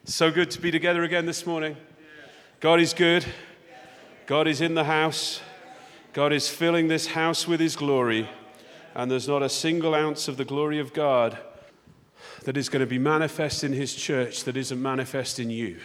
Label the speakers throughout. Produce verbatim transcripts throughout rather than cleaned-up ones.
Speaker 1: So good to be together again this morning. God is good. God is in the house. God is filling this house with his glory. And there's not a single ounce of the glory of God that is going to be manifest in his church that isn't manifest in you.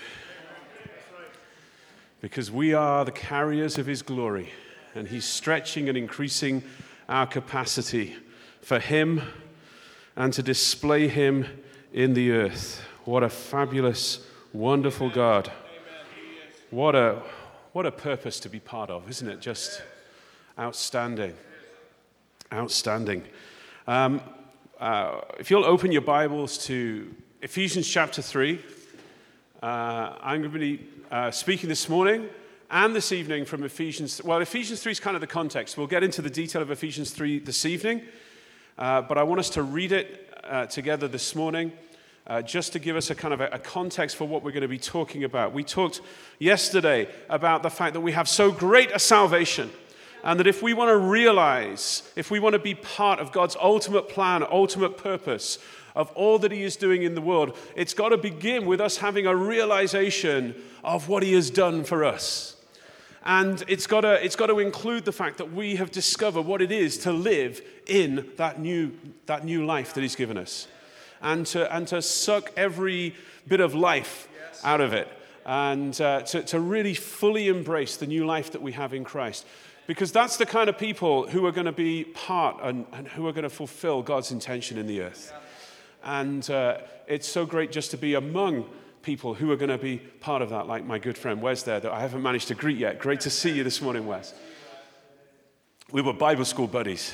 Speaker 1: Because we are the carriers of his glory. And he's stretching and increasing our capacity for him and to display him in the earth. What a fabulous, wonderful God. What a what a purpose to be part of, isn't it? Just outstanding. Outstanding. Um, uh, if you'll open your Bibles to Ephesians chapter three, uh, I'm going to be uh, speaking this morning and this evening from Ephesians. Well, Ephesians three is kind of the context. We'll get into the detail of Ephesians three this evening, uh, but I want us to read it uh, together this morning. Uh, just to give us a kind of a, a context for what we're going to be talking about. We talked yesterday about the fact that we have so great a salvation, and that if we want to realize, if we want to be part of God's ultimate plan, ultimate purpose of all that he is doing in the world, it's got to begin with us having a realization of what he has done for us. And it's got to, it's got to include the fact that we have discovered what it is to live in that new, that new life that he's given us. And to and to suck every bit of life out of it, and uh, to, to really fully embrace the new life that we have in Christ. Because that's the kind of people who are going to be part and, and who are going to fulfill God's intention in the earth. And uh, it's so great just to be among people who are going to be part of that, like my good friend Wes there, that I haven't managed to greet yet. Great to see you this morning, Wes. We were Bible school buddies.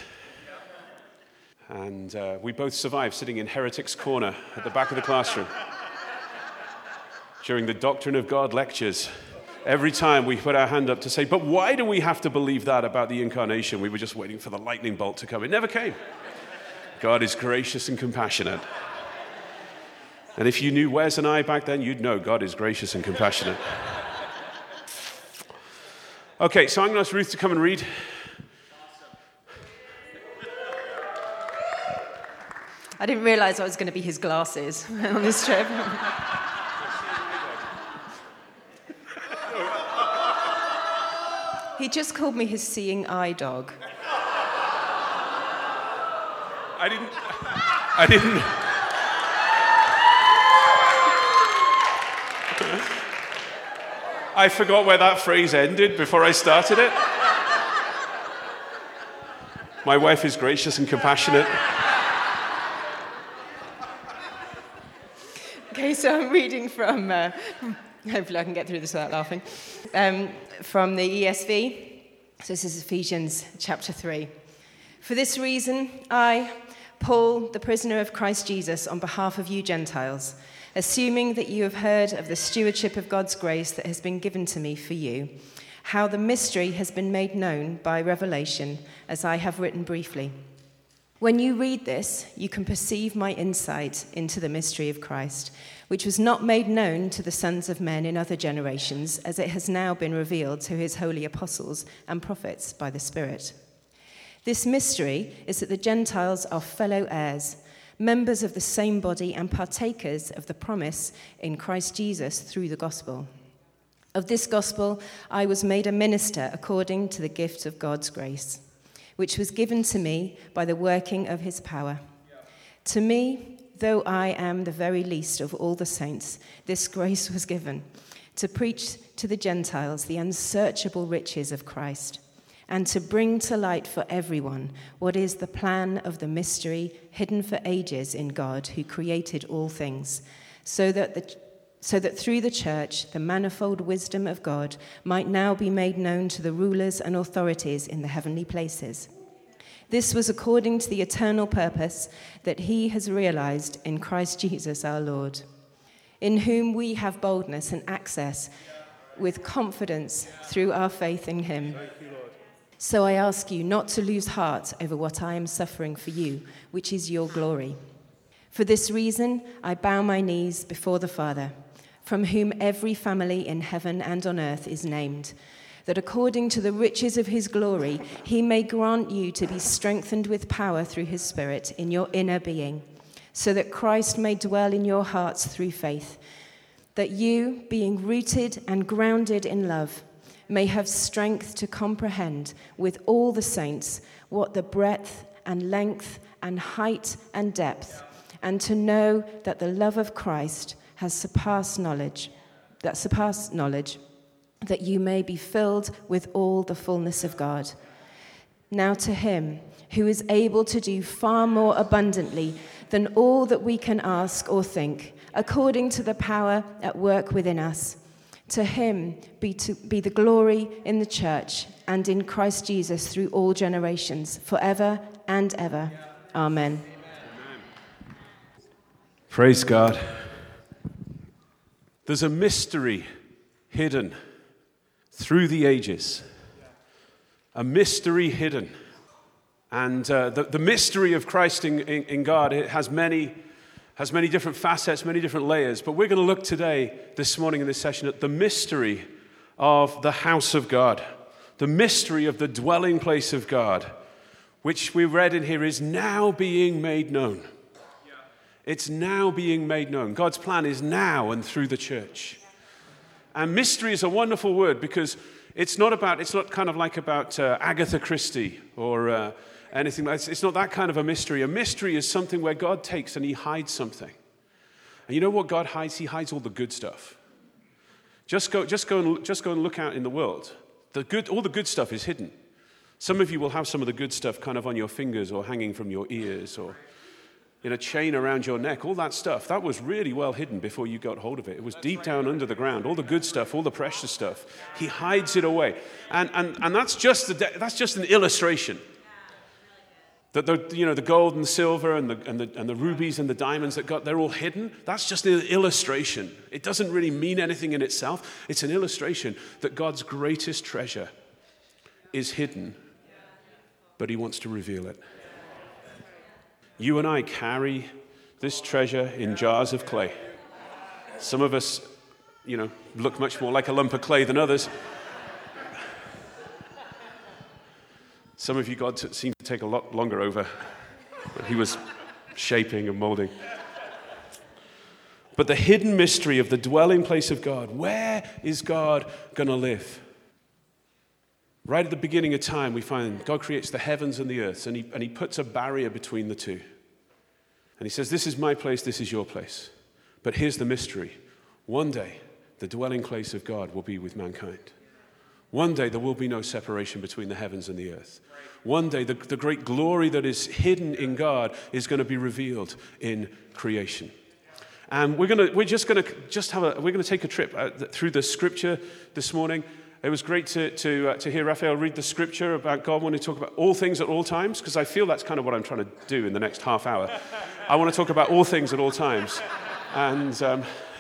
Speaker 1: And uh, we both survived sitting in Heretics Corner at the back of the classroom during the Doctrine of God lectures. Every time we put our hand up to say, but why do we have to believe that about the incarnation? We were just waiting for the lightning bolt to come. It never came. God is gracious and compassionate. And if you knew Wes and I back then, you'd know God is gracious and compassionate. Okay, so I'm going to ask Ruth to come and read.
Speaker 2: I didn't realize I was going to be his glasses on this trip. He just called me his seeing eye dog.
Speaker 1: I didn't. I didn't. I forgot where that phrase ended before I started it. My wife is gracious and compassionate.
Speaker 2: Okay, so I'm reading from, uh, hopefully I can get through this without laughing, um, from the E S V. So this is Ephesians chapter three. For this reason, I, Paul, the prisoner of Christ Jesus, on behalf of you Gentiles, assuming that you have heard of the stewardship of God's grace that has been given to me for you, how the mystery has been made known by revelation, as I have written briefly. When you read this, you can perceive my insight into the mystery of Christ, which was not made known to the sons of men in other generations, as it has now been revealed to his holy apostles and prophets by the Spirit. This mystery is that the Gentiles are fellow heirs, members of the same body and partakers of the promise in Christ Jesus through the gospel. Of this gospel, I was made a minister according to the gift of God's grace, which was given to me by the working of his power. To me, though I am the very least of all the saints, this grace was given, to preach to the Gentiles the unsearchable riches of Christ, and to bring to light for everyone what is the plan of the mystery hidden for ages in God, who created all things, so that the so that through the church the manifold wisdom of God might now be made known to the rulers and authorities in the heavenly places. This was according to the eternal purpose that he has realized in Christ Jesus our Lord, in whom we have boldness and access with confidence through our faith in him. So I ask you not to lose heart over what I am suffering for you, which is your glory. For this reason, I bow my knees before the Father, from whom every family in heaven and on earth is named, that according to the riches of his glory, he may grant you to be strengthened with power through his Spirit in your inner being, so that Christ may dwell in your hearts through faith, that you, being rooted and grounded in love, may have strength to comprehend with all the saints what the breadth and length and height and depth, and to know that the love of Christ has surpassed knowledge, that surpassed knowledge, that you may be filled with all the fullness of God. Now to him who is able to do far more abundantly than all that we can ask or think, according to the power at work within us. To him be, to, be the glory in the church and in Christ Jesus through all generations, forever and ever. Amen.
Speaker 1: Praise God. There's a mystery hidden through the ages. A mystery hidden. And uh, the, the mystery of Christ in, in, in God, it has many, has many different facets, many different layers. But we're going to look today, this morning in this session, at the mystery of the house of God. The mystery of the dwelling place of God, which we read in here is now being made known. It's now being made known. God's plan is now and through the church. And mystery is a wonderful word because it's not about, it's not kind of like about uh, Agatha Christie or uh, anything like that. It's not that kind of a mystery. A mystery is something where God takes and he hides something. And you know what God hides? He hides all the good stuff. Just go, just go and, just go and look out in the world. The good, all the good stuff is hidden. Some of you will have some of the good stuff kind of on your fingers or hanging from your ears or in a chain around your neck, all that stuff. That was really well hidden before you got hold of it. It was deep down under the ground, all the good stuff, all the precious stuff. He hides it away. And and, and that's just the, that's just an illustration. That the, you know, the gold and the silver and the, and, the, and the rubies and the diamonds that got, they're all hidden. That's just an illustration. It doesn't really mean anything in itself. It's an illustration that God's greatest treasure is hidden, but he wants to reveal it. You and I carry this treasure in jars of clay. Some of us, you know, look much more like a lump of clay than others. Some of you, God seemed to take a lot longer over. He was shaping and molding. But the hidden mystery of the dwelling place of God, where is God going to live? Right at the beginning of time, we find God creates the heavens and the earth, and he, and he puts a barrier between the two. And he says, this is my place, this is your place. But here's the mystery. One day, the dwelling place of God will be with mankind. One day, there will be no separation between the heavens and the earth. One day, the, the great glory that is hidden in God is going to be revealed in creation. And we're going to, we're just going to just have a, we're going to take a trip uh, through the scripture this morning. It was great to to, uh, to hear Raphael read the scripture about God wanting to talk about all things at all times, because I feel that's kind of what I'm trying to do in the next half hour. I want to talk about all things at all times. And um,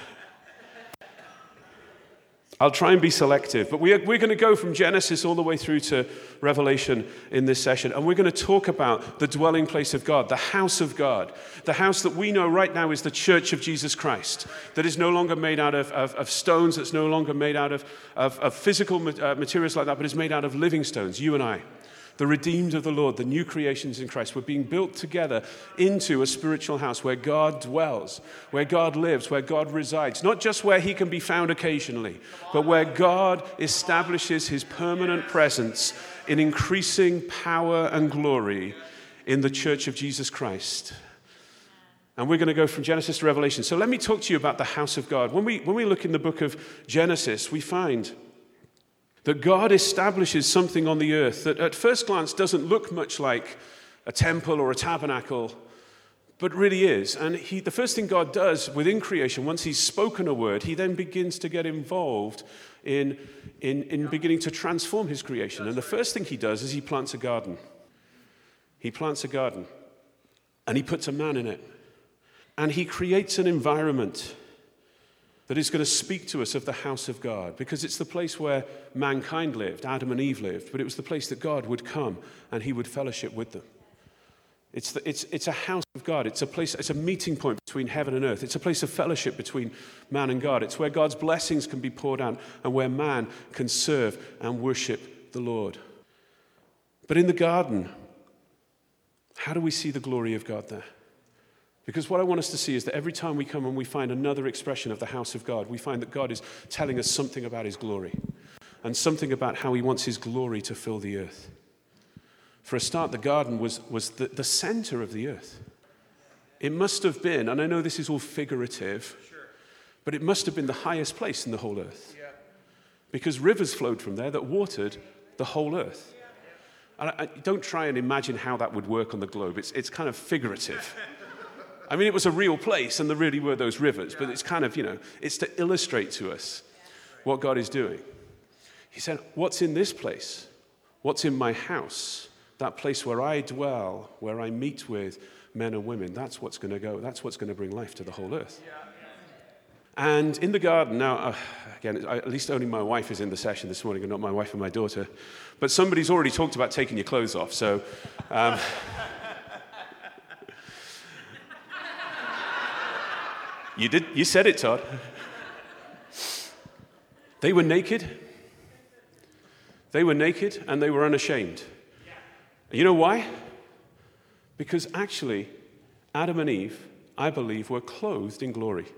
Speaker 1: I'll try and be selective, but we're, we're going to go from Genesis all the way through to Revelation in this session, and we're going to talk about the dwelling place of God, the house of God, the house that we know right now is the church of Jesus Christ, that is no longer made out of, of, of stones, that's no longer made out of, of, of physical materials like that, but is made out of living stones, you and I. The redeemed of the Lord, the new creations in Christ. We're being built together into a spiritual house where God dwells, where God lives, where God resides. Not just where he can be found occasionally, but where God establishes his permanent presence in increasing power and glory in the church of Jesus Christ. And we're going to go from Genesis to Revelation. So let me talk to you about the house of God. When we, when we look in the book of Genesis, we find that God establishes something on the earth that at first glance doesn't look much like a temple or a tabernacle, but really is. And he, the first thing God does within creation, once he's spoken a word, he then begins to get involved in, in, in beginning to transform his creation. And the first thing he does is he plants a garden. He plants a garden, and he puts a man in it. And he creates an environment that is going to speak to us of the house of God, because it's the place where mankind lived, Adam and Eve lived, but it was the place that God would come and he would fellowship with them. It's, the, it's, it's a house of God. It's a place. It's a meeting point between heaven and earth. It's a place of fellowship between man and God. It's where God's blessings can be poured out and where man can serve and worship the Lord. But in the garden, how do we see the glory of God there? Because what I want us to see is that every time we come and we find another expression of the house of God, we find that God is telling us something about his glory and something about how he wants his glory to fill the earth. For a start, the garden was, was the, the center of the earth. It must have been, and I know this is all figurative, but it must have been the highest place in the whole earth. Because rivers flowed from there that watered the whole earth. And I, I, don't try and imagine how that would work on the globe. It's, it's kind of figurative. I mean, it was a real place, and there really were those rivers, but it's kind of, you know, it's to illustrate to us what God is doing. He said, what's in this place? What's in my house? That place where I dwell, where I meet with men and women, that's what's going to go, that's what's going to bring life to the whole earth. And in the garden, now, uh, again, at least only my wife is in the session this morning and not my wife and my daughter, but somebody's already talked about taking your clothes off, so... Um, You did. You said it, Todd. They were naked. They were naked and they were unashamed. You know why? Because actually, Adam and Eve, I believe, were clothed in glory.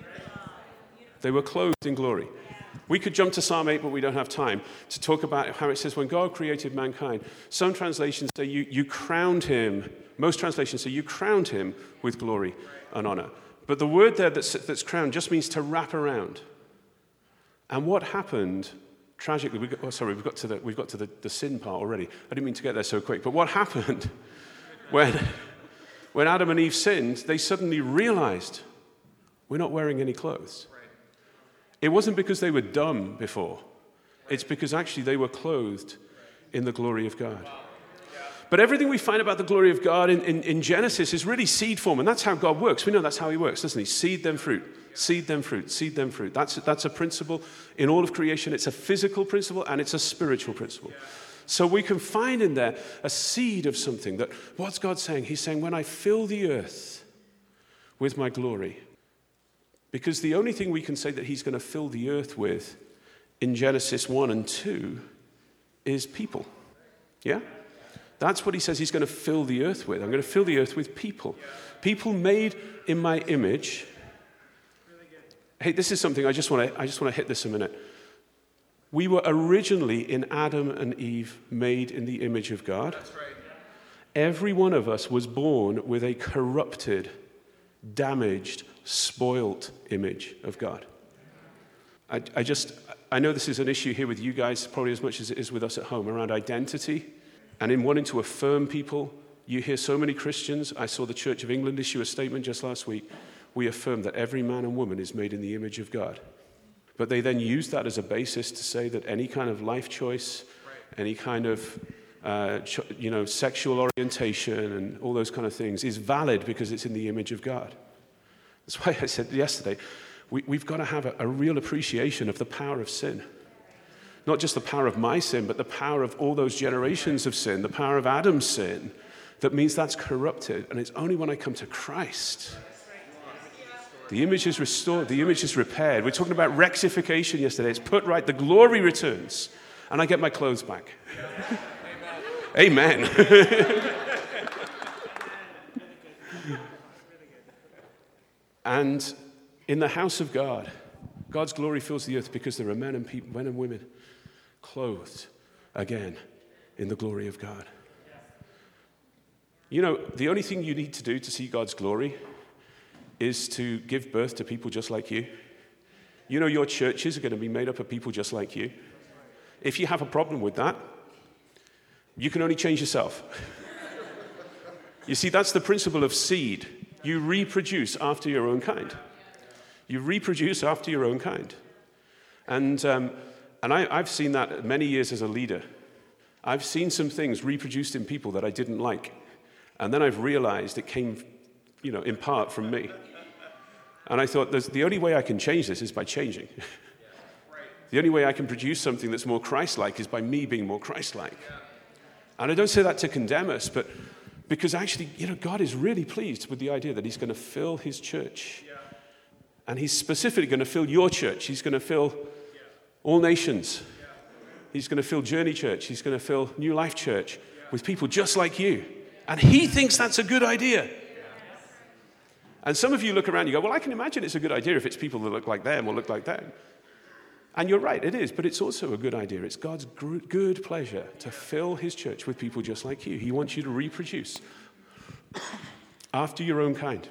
Speaker 1: They were clothed in glory. We could jump to Psalm eight, but we don't have time to talk about how it says when God created mankind. Some translations say you, you crowned him. Most translations say you crowned him with glory and honor. But the word there that's, that's crowned just means to wrap around. And what happened, tragically, we got, oh, sorry, we've got to, the, we've got to the, the sin part already. I didn't mean to get there so quick. But what happened when, when Adam and Eve sinned, they suddenly realized we're not wearing any clothes. It wasn't because they were dumb before. It's because actually they were clothed in the glory of God. But everything we find about the glory of God in, in, in Genesis is really seed form, and that's how God works. We know that's how he works, doesn't he? Seed, then fruit. Seed, then fruit. Seed, then fruit. That's, that's a principle in all of creation. It's a physical principle, and it's a spiritual principle. So we can find in there a seed of something that, what's God saying? He's saying, when I fill the earth with my glory, because the only thing we can say that he's going to fill the earth with in Genesis one and two is people. Yeah? That's what he says he's going to fill the earth with. I'm going to fill the earth with people. People made in my image. Hey, this is something I just want to I just want to hit this a minute. We were originally in Adam and Eve made in the image of God. That's right. Every one of us was born with a corrupted, damaged, spoilt image of God. I, I just, I know this is an issue here with you guys, probably as much as it is with us at home, around identity. And in wanting to affirm people, you hear so many Christians. I saw the Church of England issue a statement just last week. We affirm that every man and woman is made in the image of God. But they then use that as a basis to say that any kind of life choice, any kind of uh, ch- you know, sexual orientation and all those kind of things is valid because it's in the image of God. That's why I said yesterday, we, we've got to have a, a real appreciation of the power of sin. Not just the power of my sin, but the power of all those generations of sin, the power of Adam's sin, that means that's corrupted. And it's only when I come to Christ, the image is restored, the image is repaired. We're talking about rectification yesterday. It's put right, the glory returns, and I get my clothes back. Amen. Amen. And in the house of God, God's glory fills the earth because there are men and people, men and women clothed again in the glory of God. You know, the only thing you need to do to see God's glory is to give birth to people just like you. You know, your churches are going to be made up of people just like you. If you have a problem with that, you can only change yourself. You see, that's the principle of seed. You reproduce after your own kind. You reproduce after your own kind. And um, and I, I've seen that many years as a leader. I've seen some things reproduced in people that I didn't like. And then I've realized it came, you know, in part from me. And I thought, There's, the only way I can change this is by changing. The only way I can produce something that's more Christ-like is by me being more Christ-like. And I don't say that to condemn us, but because actually, you know, God is really pleased with the idea that he's going to fill his church. And he's specifically going to fill your church. He's going to fill all nations. He's going to fill Journey Church. He's going to fill New Life Church with people just like you. And he thinks that's a good idea. And some of you look around and you go, well, I can imagine it's a good idea if it's people that look like them or look like them. And you're right, it is, but it's also a good idea. It's God's good pleasure to fill his church with people just like you. He wants you to reproduce after your own kind.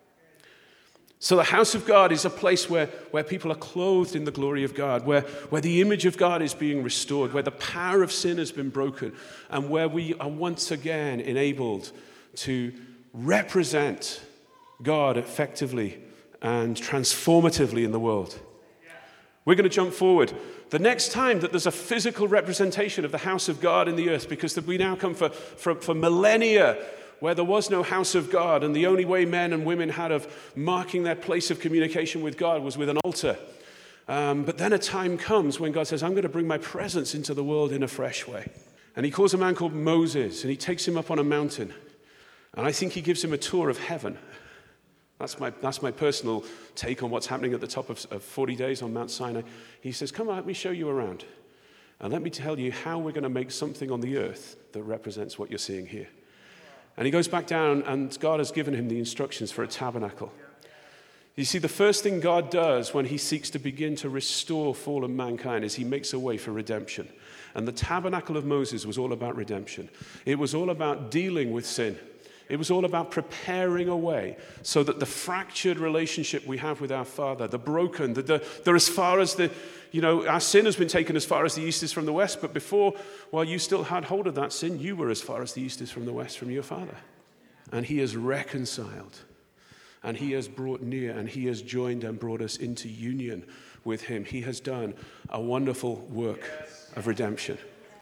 Speaker 1: So the house of God is a place where, where people are clothed in the glory of God, where, where the image of God is being restored, where the power of sin has been broken, and where we are once again enabled to represent God effectively and transformatively in the world. We're going to jump forward. The next time that there's a physical representation of the house of God in the earth, because we now come for, for, for millennia where there was no house of God, and the only way men and women had of marking their place of communication with God was with an altar. Um, but then a time comes when God says, I'm going to bring my presence into the world in a fresh way. And he calls a man called Moses, and he takes him up on a mountain. And I think he gives him a tour of heaven. That's my, that's my personal take on what's happening at the top of, of forty days on Mount Sinai. He says, come on, let me show you around. And let me tell you how we're going to make something on the earth that represents what you're seeing here. And he goes back down, and God has given him the instructions for a tabernacle. You see, the first thing God does when he seeks to begin to restore fallen mankind is he makes a way for redemption. And the tabernacle of Moses was all about redemption. It was all about dealing with sin. It was all about preparing a way so that the fractured relationship we have with our Father, the broken, the, the, the as far as the, you know, our sin has been taken as far as the east is from the west, but before, while you still had hold of that sin, you were as far as the east is from the west from your Father. And he has reconciled, and he has brought near, and he has joined and brought us into union with him. He has done a wonderful work of redemption.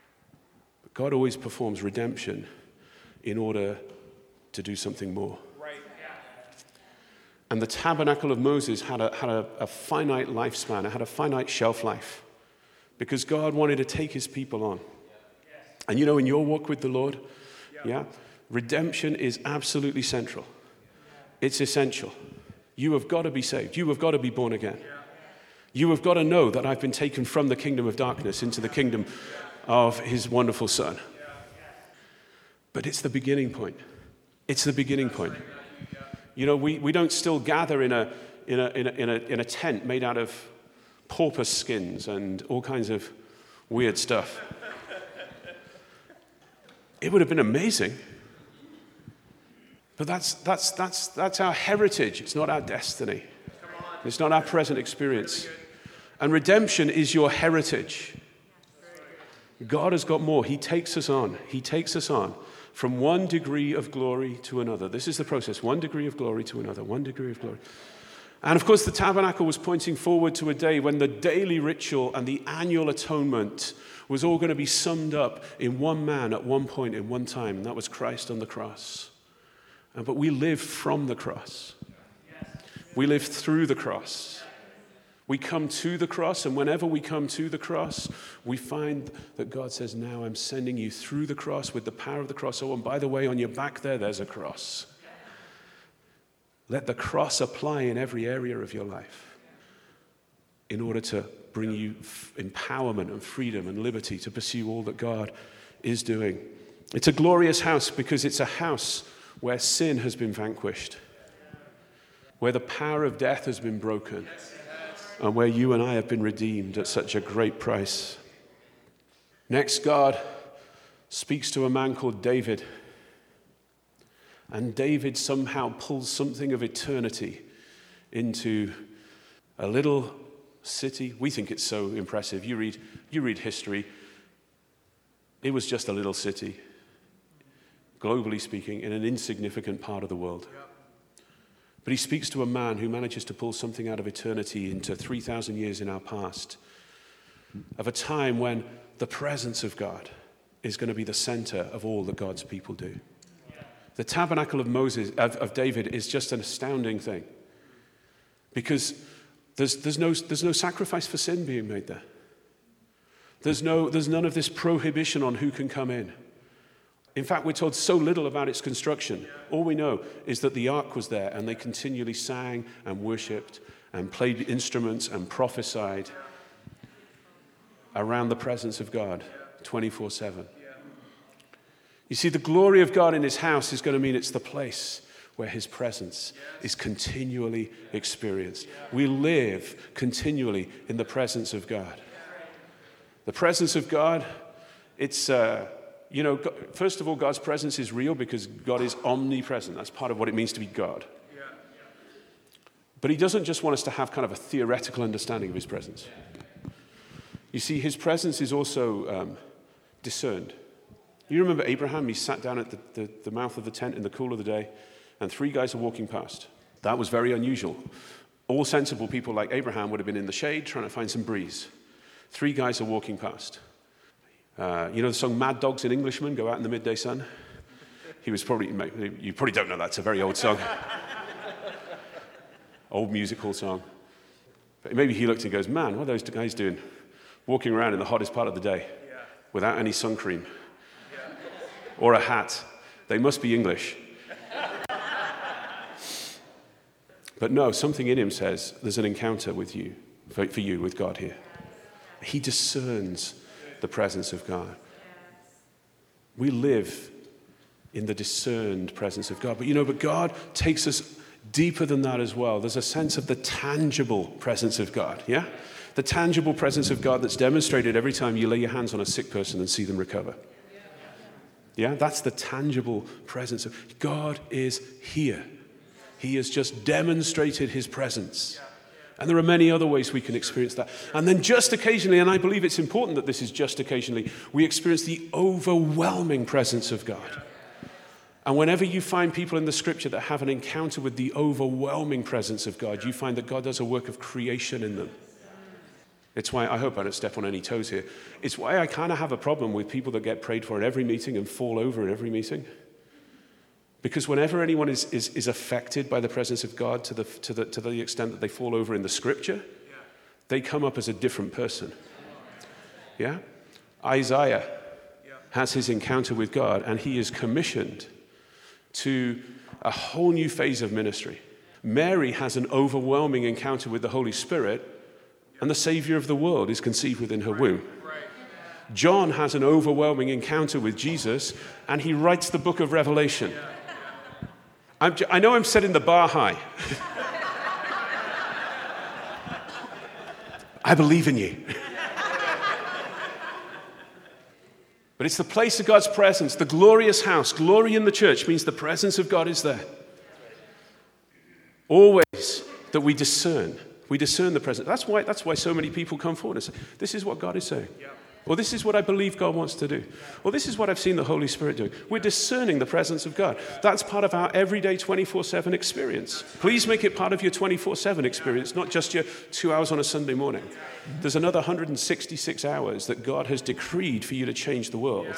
Speaker 1: But God always performs redemption in order to do something more. Right. And the tabernacle of Moses had, a, had a, a finite lifespan. It had a finite shelf life because God wanted to take his people on. And you know, in your walk with the Lord, yeah, redemption is absolutely central. It's essential. You have got to be saved. You have got to be born again. You have got to know that I've been taken from the kingdom of darkness into the kingdom of his wonderful Son. But it's the beginning point. It's the beginning point. You know, we, we don't still gather in a, in, a, in, a, in, a, in a tent made out of porpoise skins and all kinds of weird stuff. It would have been amazing. But that's, that's, that's, that's our heritage. It's not our destiny. It's not our present experience. And redemption is your heritage. God has got more. He takes us on. He takes us on. From one degree of glory to another. This is the process. One degree of glory to another. One degree of glory. And of course, the tabernacle was pointing forward to a day when the daily ritual and the annual atonement was all going to be summed up in one man at one point in one time. And that was Christ on the cross. And, but we live from the cross. We live through the cross. We come to the cross, and whenever we come to the cross, we find that God says, now I'm sending you through the cross with the power of the cross. Oh, and by the way, on your back there, there's a cross. Let the cross apply in every area of your life in order to bring you empowerment and freedom and liberty to pursue all that God is doing. It's a glorious house because it's a house where sin has been vanquished, where the power of death has been broken, and where you and I have been redeemed at such a great price. Next, God speaks to a man called David. And David somehow pulls something of eternity into a little city. We think it's so impressive. You read, you read history. It was just a little city, globally speaking, in an insignificant part of the world. But he speaks to a man who manages to pull something out of eternity into three thousand years in our past, of a time when the presence of God is going to be the center of all that God's people do. The tabernacle of Moses, of, of David, is just an astounding thing because there's, there's, no, there's no sacrifice for sin being made there. There's, no, there's none of this prohibition on who can come in. In fact, we're told so little about its construction. All we know is that the ark was there and they continually sang and worshipped and played instruments and prophesied around the presence of God twenty-four seven. You see, the glory of God in his house is going to mean it's the place where his presence is continually experienced. We live continually in the presence of God. The presence of God, it's, uh, you know, first of all, God's presence is real because God is omnipresent. That's part of what it means to be God. But he doesn't just want us to have kind of a theoretical understanding of his presence. You see, his presence is also um, discerned. You remember Abraham? He sat down at the, the, the mouth of the tent in the cool of the day, and three guys are walking past. That was very unusual. All sensible people like Abraham would have been in the shade trying to find some breeze. Three guys are walking past. Uh, you know the song Mad Dogs and Englishmen go out in the midday sun? He was probably, you probably don't know that, it's a very old song. Old musical song. But maybe he looked and goes, man, what are those guys doing? Walking around in the hottest part of the day without any sun cream. Or a hat. They must be English. But no, something in him says there's an encounter with you, for, for you, with God here. He discerns the presence of God. We live in the discerned presence of God. But you know, but God takes us deeper than that as well. There's a sense of the tangible presence of God, yeah? The tangible presence of God that's demonstrated every time you lay your hands on a sick person and see them recover. Yeah, that's the tangible presence of God is here. He has just demonstrated his presence. And there are many other ways we can experience that. And then just occasionally, and I believe it's important that this is just occasionally, we experience the overwhelming presence of God. And whenever you find people in the scripture that have an encounter with the overwhelming presence of God, you find that God does a work of creation in them. It's why, I hope I don't step on any toes here, it's why I kind of have a problem with people that get prayed for at every meeting and fall over at every meeting. Because whenever anyone is, is, is affected by the presence of God to the, to, the, to the extent that they fall over in the scripture, they come up as a different person. Yeah? Isaiah has his encounter with God, and he is commissioned to a whole new phase of ministry. Mary has an overwhelming encounter with the Holy Spirit, and the Savior of the world is conceived within her womb. John has an overwhelming encounter with Jesus, and he writes the book of Revelation. I'm j- I know I'm setting the bar high. I believe in you. But it's the place of God's presence, the glorious house. Glory in the church means the presence of God is there. Always that we discern. We discern the presence. That's why, that's why so many people come forward and say, this is what God is saying. Yep. Or this is what I believe God wants to do. Or this is what I've seen the Holy Spirit doing. We're discerning the presence of God. That's part of our everyday twenty-four seven experience. Please make it part of your twenty-four seven experience, not just your two hours on a Sunday morning. There's another one hundred sixty-six hours that God has decreed for you to change the world.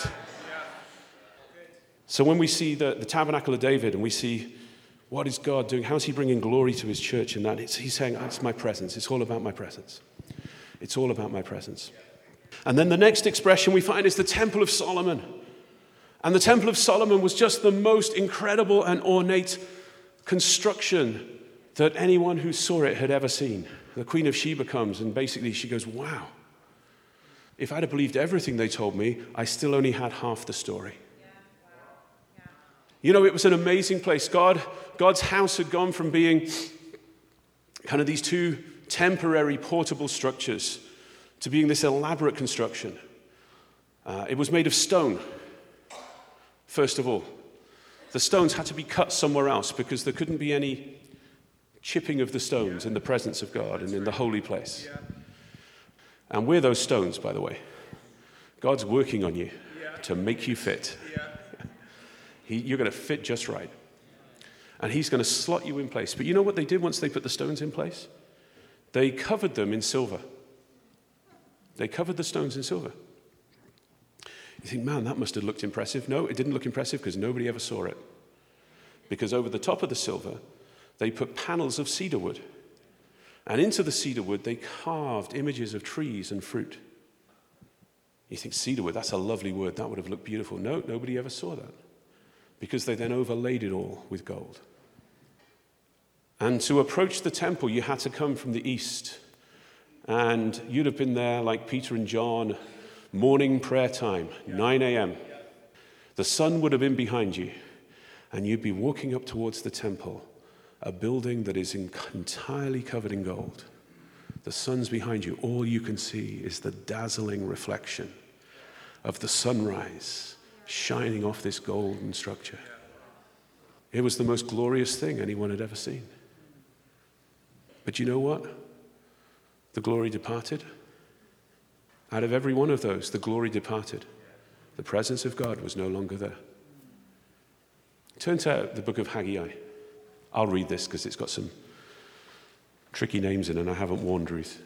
Speaker 1: So when we see the, the tabernacle of David and we see what is God doing, how is he bringing glory to his church in that, it's, he's saying, oh, it's my presence. It's all about my presence. It's all about my presence. And then the next expression we find is the Temple of Solomon. And the Temple of Solomon was just the most incredible and ornate construction that anyone who saw it had ever seen. The Queen of Sheba comes and basically she goes, wow, if I'd have believed everything they told me, I still only had half the story. Yeah. Wow. Yeah. You know, it was an amazing place. God, God's house had gone from being kind of these two temporary portable structures to being this elaborate construction. Uh, it was made of stone, first of all. The stones had to be cut somewhere else because there couldn't be any chipping of the stones in the presence of God and in the holy place. And we're those stones, by the way. God's working on you to make you fit. He, you're going to fit just right. And he's going to slot you in place. But you know what they did once they put the stones in place? They covered them in silver. They covered the stones in silver. You think, man, that must have looked impressive. No, it didn't look impressive because nobody ever saw it. Because over the top of the silver, they put panels of cedar wood. And into the cedar wood, they carved images of trees and fruit. You think, cedar wood, that's a lovely wood. That would have looked beautiful. No, nobody ever saw that. Because they then overlaid it all with gold. And to approach the temple, you had to come from the east. And you'd have been there like Peter and John, morning prayer time, nine a.m. The sun would have been behind you. and you'd be walking up towards the temple, a building that is entirely covered in gold. The sun's behind you. All you can see is the dazzling reflection of the sunrise shining off this golden structure. It was the most glorious thing anyone had ever seen. But you know what? The glory departed. Out of every one of those, the glory departed. The presence of God was no longer there. Turn to the book of Haggai. I'll read this because it's got some tricky names in and I haven't warned Ruth.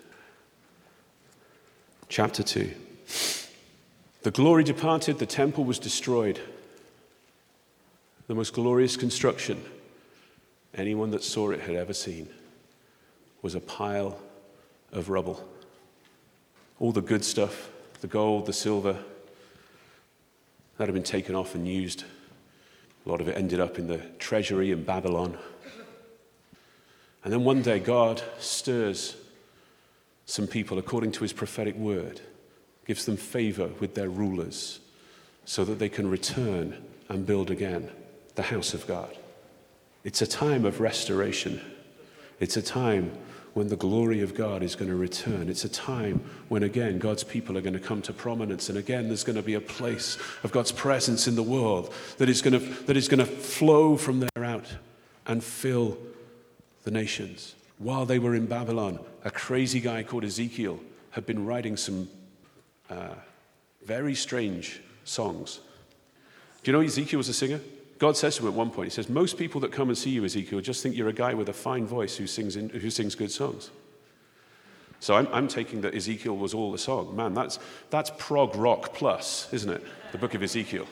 Speaker 1: Chapter two. The glory departed, the temple was destroyed. The most glorious construction anyone that saw it had ever seen was a pile of rubble. All the good stuff, the gold, the silver, that had been taken off and used. A lot of it ended up in the treasury in Babylon. And then one day God stirs some people according to his prophetic word, gives them favor with their rulers so that they can return and build again the house of God. It's a time of restoration. It's a time when the glory of God is going to return. It's a time when, again, God's people are going to come to prominence. And again, there's going to be a place of God's presence in the world that is going to, that is going to flow from there out and fill the nations. While they were in Babylon, a crazy guy called Ezekiel had been writing some uh, very strange songs. Do you know Ezekiel was a singer? God says to him at one point, he says, most people that come and see you, Ezekiel, just think you're a guy with a fine voice who sings in, who sings good songs. So I'm, I'm taking that Ezekiel was all the song. Man, that's, that's prog rock plus, isn't it? The book of Ezekiel.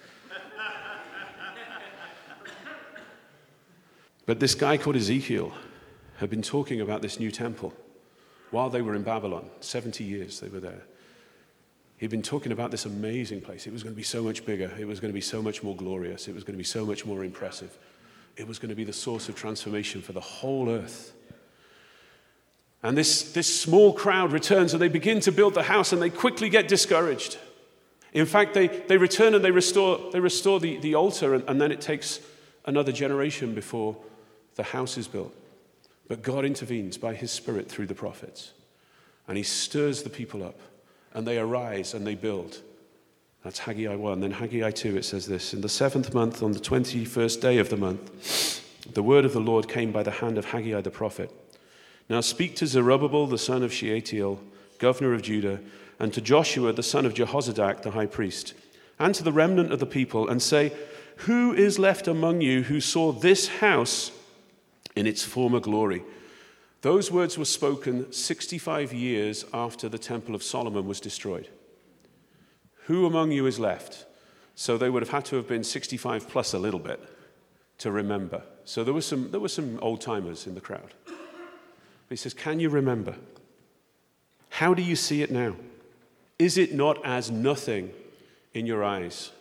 Speaker 1: But this guy called Ezekiel had been talking about this new temple while they were in Babylon. seventy years they were there. He'd been talking about this amazing place. It was going to be so much bigger. It was going to be so much more glorious. It was going to be so much more impressive. It was going to be the source of transformation for the whole earth. And this, this small crowd returns and they begin to build the house and they quickly get discouraged. In fact, they, they return and they restore, they restore the, the altar and, and then it takes another generation before the house is built. But God intervenes by his Spirit through the prophets. And he stirs the people up. And they arise and they build. That's Haggai one. Then Haggai two, it says this. In the seventh month, on the twenty-first day of the month, the word of the Lord came by the hand of Haggai the prophet. Now speak to Zerubbabel, the son of Shealtiel, governor of Judah, and to Joshua, the son of Jehozadak, the high priest, and to the remnant of the people, and say, who is left among you who saw this house in its former glory? Those words were spoken sixty-five years after the Temple of Solomon was destroyed. Who among you is left? So they would have had to have been sixty-five plus a little bit to remember. So there were some, there were some old-timers in the crowd. But he says, can you remember? How do you see it now? Is it not as nothing in your eyes?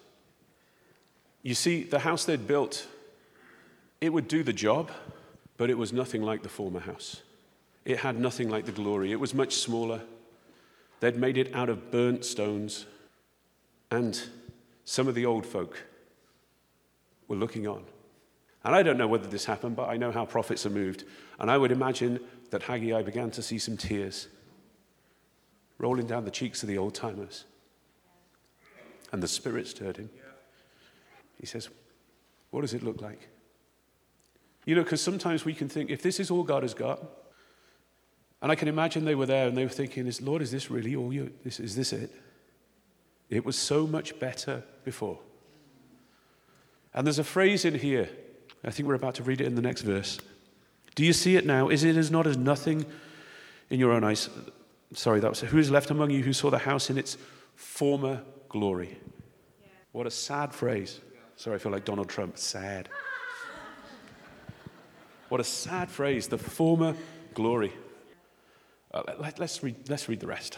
Speaker 1: You see, the house they'd built, it would do the job, but it was nothing like the former house. It had nothing like the glory. It was much smaller. They'd made it out of burnt stones. And some of the old folk were looking on. And I don't know whether this happened, but I know how prophets are moved. And I would imagine that Haggai began to see some tears rolling down the cheeks of the old-timers. And the Spirit stirred him. He says, what does it look like? You know, because sometimes we can think, if this is all God has got, and I can imagine they were there and they were thinking, Lord, is this really all you, is, is this it? It was so much better before. And there's a phrase in here, I think we're about to read it in the next verse. Do you see it now? Is it as not as nothing in your own eyes? Sorry, that was, who is left among you who saw the house in its former glory? Yeah. What a sad phrase. Sorry, I feel like Donald Trump, sad. What a sad phrase, the former glory. Uh, let, let's, read, let's read the rest.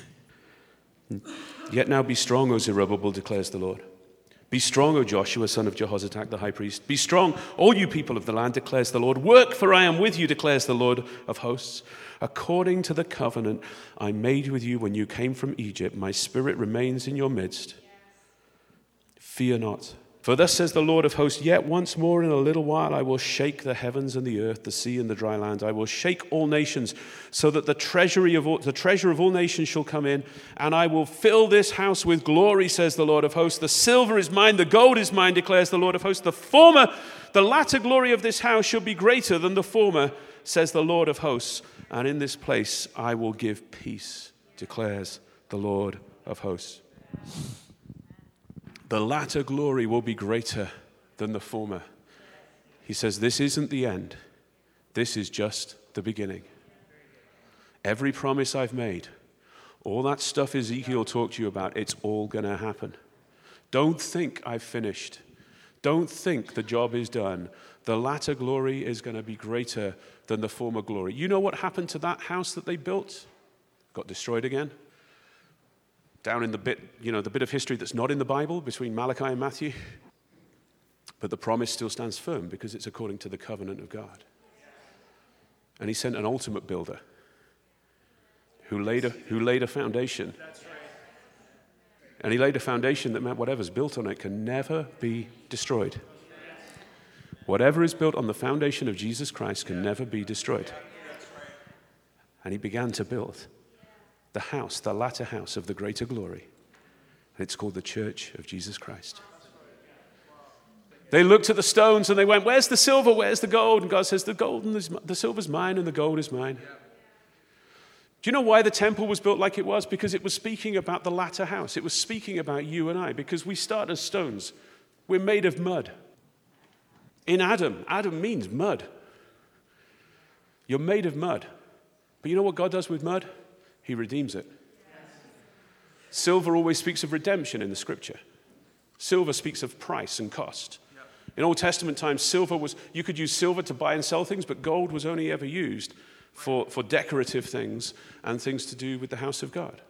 Speaker 1: Yet now be strong, O Zerubbabel, declares the Lord. Be strong, O Joshua, son of Jehozadak, the high priest. Be strong, all you people of the land, declares the Lord. Work, for I am with you, declares the Lord of hosts. According to the covenant I made with you when you came from Egypt, my Spirit remains in your midst. Fear not, For thus says the Lord of hosts, yet once more in a little while I will shake the heavens and the earth, the sea and the dry land. I will shake all nations, so that the treasury of all, the treasure of all nations shall come in, and I will fill this house with glory, says the Lord of hosts. The silver is mine, the gold is mine, declares the Lord of hosts. The former, the latter glory of this house shall be greater than the former, says the Lord of hosts. And in this place I will give peace, declares the Lord of hosts. The latter glory will be greater than the former. He says, this isn't the end. This is just the beginning. Every promise I've made, all that stuff Ezekiel talked to you about, it's all going to happen. Don't think I've finished. Don't think the job is done. The latter glory is going to be greater than the former glory. You know what happened to that house that they built? Got destroyed again. Down in the bit, you know, the bit of history that's not in the Bible between Malachi and Matthew. But the promise still stands firm because it's according to the covenant of God. And he sent an ultimate builder who laid a, who laid a foundation. And he laid a foundation that meant whatever's built on it can never be destroyed. Whatever is built on the foundation of Jesus Christ can never be destroyed. And he began to build the house, the latter house of the greater glory. And it's called the Church of Jesus Christ. They looked at the stones and they went, where's the silver, where's the gold? And God says, the gold and the, the silver's mine and the gold is mine. Do you know why the temple was built like it was? Because it was speaking about the latter house. It was speaking about you and I, because we start as stones. We're made of mud. In Adam, Adam means mud. You're made of mud. But you know what God does with mud? He redeems it. Silver always speaks of redemption in the scripture. Silver speaks of price and cost. In Old Testament times, silver was, you could use silver to buy and sell things, but gold was only ever used for, for decorative things and things to do with the house of God.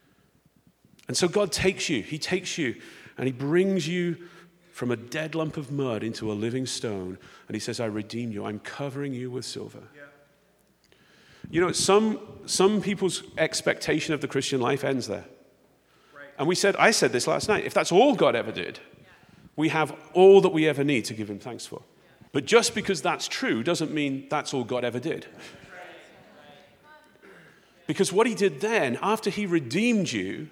Speaker 1: And so God takes you, he takes you, and he brings you from a dead lump of mud into a living stone, and he says, I redeem you, I'm covering you with silver. Yeah. You know, some, some people's expectation of the Christian life ends there. Right. And we said, I said this last night, if that's all God ever did, yeah. we have all that we ever need to give him thanks for. Yeah. But just because that's true doesn't mean that's all God ever did. Because what he did then, after he redeemed you,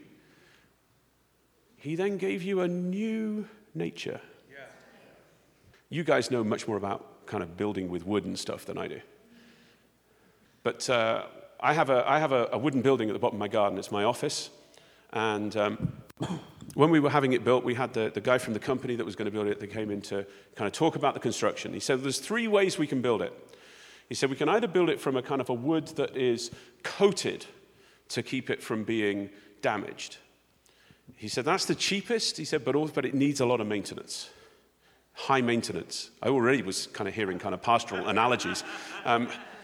Speaker 1: he then gave you a new nature. Yeah. You guys know much more about kind of building with wood and stuff than I do. But uh, I have, a, I have a, a wooden building at the bottom of my garden. It's my office. And um, when we were having it built, we had the, the guy from the company that was going to build it that came in to kind of talk about the construction. He said, there's three ways we can build it. He said, we can either build it from a kind of a wood that is coated to keep it from being damaged. He said, that's the cheapest. He said, but, also, but it needs a lot of maintenance. High maintenance. I already was kind of hearing kind of pastoral analogies. Um,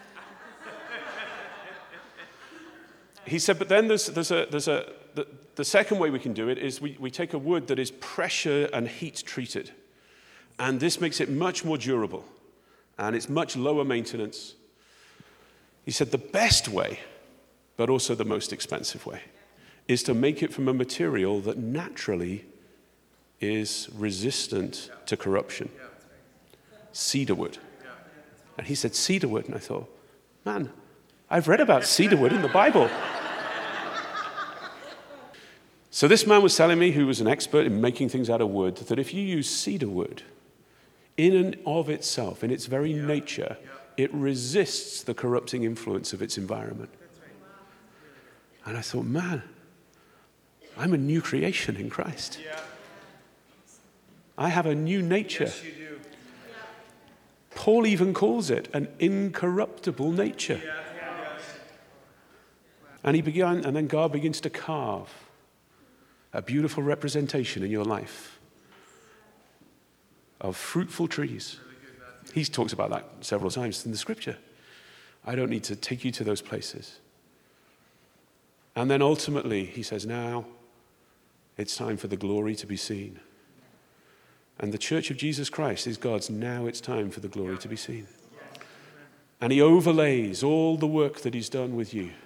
Speaker 1: He said, but then there's, there's a, there's a the, the second way we can do it is we, we take a wood that is pressure and heat treated. And this makes it much more durable. And it's much lower maintenance. He said the best way, but also the most expensive way, is to make it from a material that naturally is resistant to corruption. Cedar wood. And he said, cedar wood. And I thought, man, I've read about cedar wood in the Bible. So this man was telling me, who was an expert in making things out of wood, that if you use cedar wood, in and of itself, in its very yeah. nature, yeah. it resists the corrupting influence of its environment. Right. And I thought, man, I'm a new creation in Christ. Yeah. I have a new nature. Yes, you do. Paul even calls it an incorruptible nature. Yeah. And he began, and then God begins to carve a beautiful representation in your life of fruitful trees. He talks about that several times in the scripture. I don't need to take you to those places. And then ultimately, he says, now it's time for the glory to be seen. And the Church of Jesus Christ is God's now it's time for the glory to be seen. And he overlays all the work that he's done with you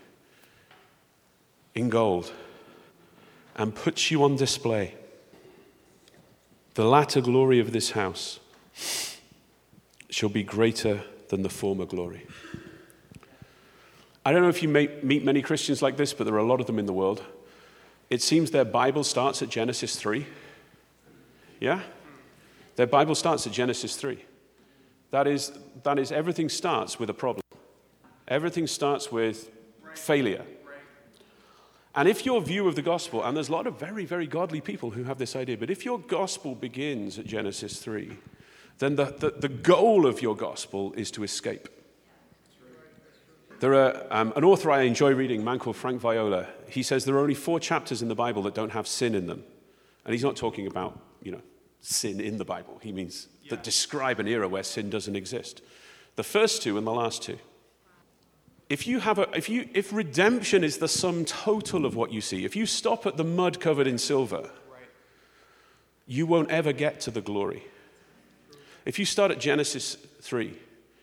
Speaker 1: in gold and puts you on display. The latter glory of this house shall be greater than the former glory. I don't know if you may meet many Christians like this, but there are a lot of them in the world. It seems their Bible starts at Genesis three. Yeah? Their Bible starts at Genesis three. That is, that is, everything starts with a problem. Everything starts with failure. And if your view of the gospel, and there's a lot of very, very godly people who have this idea, but if your gospel begins at Genesis three, then the, the, the goal of your gospel is to escape. There are um, an author I enjoy reading, a man called Frank Viola. He says there are only four chapters in the Bible that don't have sin in them. And he's not talking about, you know, sin in the Bible. He means yeah. that describe an era where sin doesn't exist. The first two and the last two. If you have a, if you, if redemption is the sum total of what you see, if you stop at the mud covered in silver, right. you won't ever get to the glory. If you start at Genesis three,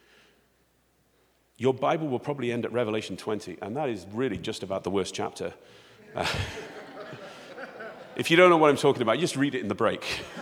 Speaker 1: your Bible will probably end at Revelation twenty, and that is really just about the worst chapter. Uh, if you don't know what I'm talking about, just read it in the break.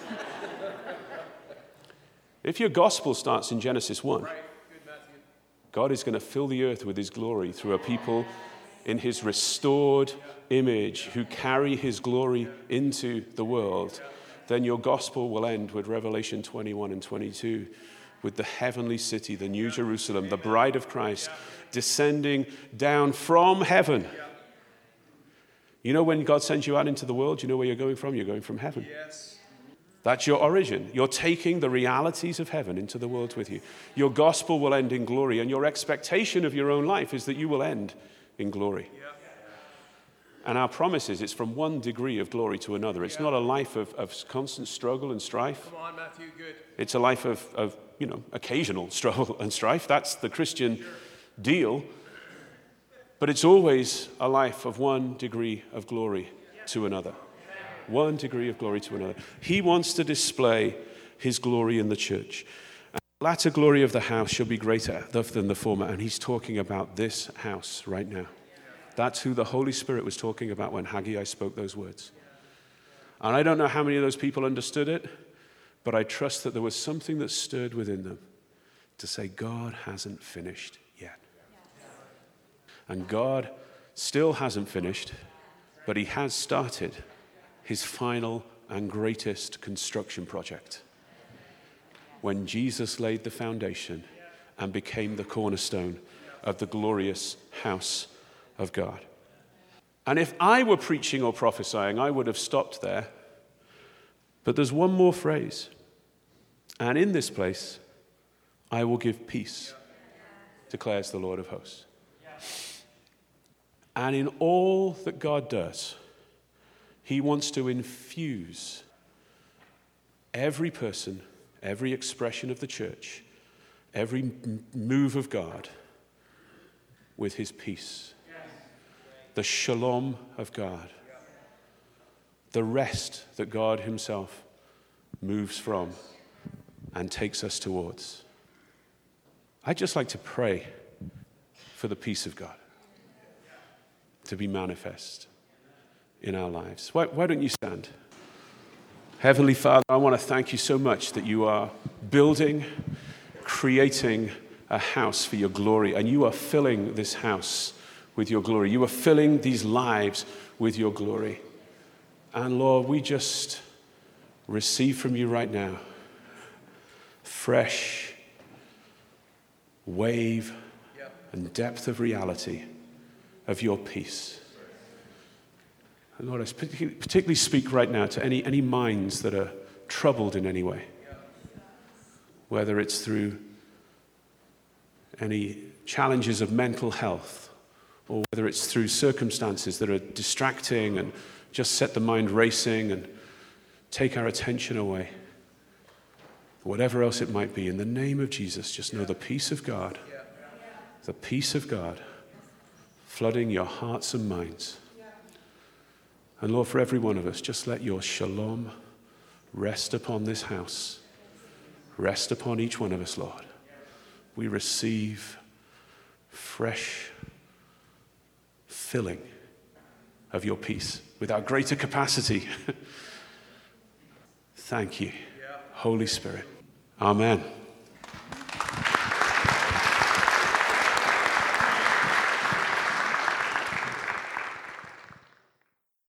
Speaker 1: If your gospel starts in Genesis one, God is going to fill the earth with his glory through a people in his restored image who carry his glory into the world. Then your gospel will end with Revelation twenty-one and twenty-two, with the heavenly city, the New Jerusalem, the bride of Christ, descending down from heaven. You know, when God sends you out into the world, you know where you're going from? You're going from heaven. Yes. That's your origin. You're taking the realities of heaven into the world with you. Your gospel will end in glory, and your expectation of your own life is that you will end in glory. Yeah. And our promise is it's from one degree of glory to another. It's yeah. not a life of, of constant struggle and strife.
Speaker 3: Come on, Matthew, good.
Speaker 1: It's a life of, of, you know, occasional struggle and strife. That's the Christian sure. deal. But it's always a life of one degree of glory to another. One degree of glory to another. He wants to display his glory in the church. And the latter glory of the house shall be greater than the former. And he's talking about this house right now. That's who the Holy Spirit was talking about when Haggai spoke those words. And I don't know how many of those people understood it, but I trust that there was something that stirred within them to say, God hasn't finished yet. And God still hasn't finished, but he has started his final and greatest construction project. When Jesus laid the foundation and became the cornerstone of the glorious house of God. And if I were preaching or prophesying, I would have stopped there. But there's one more phrase. And in this place, I will give peace, declares the Lord of hosts. And in all that God does, he wants to infuse every person, every expression of the church, every m- move of God with his peace. The shalom of God. The rest that God himself moves from and takes us towards. I'd just like to pray for the peace of God to be manifest in our lives. Why, why don't you stand? Heavenly Father, I want to thank you so much that you are building, creating a house for your glory, and you are filling this house with your glory. You are filling these lives with your glory. And Lord, we just receive from you right now fresh wave and depth of reality of your peace. And Lord, I particularly speak right now to any, any minds that are troubled in any way, whether it's through any challenges of mental health, or whether it's through circumstances that are distracting and just set the mind racing and take our attention away. Whatever else it might be, in the name of Jesus, just know the peace of God, the peace of God flooding your hearts and minds. And Lord, for every one of us, just let your shalom rest upon this house. Rest upon each one of us, Lord. We receive fresh filling of your peace with our greater capacity. Thank you, Holy Spirit. Amen.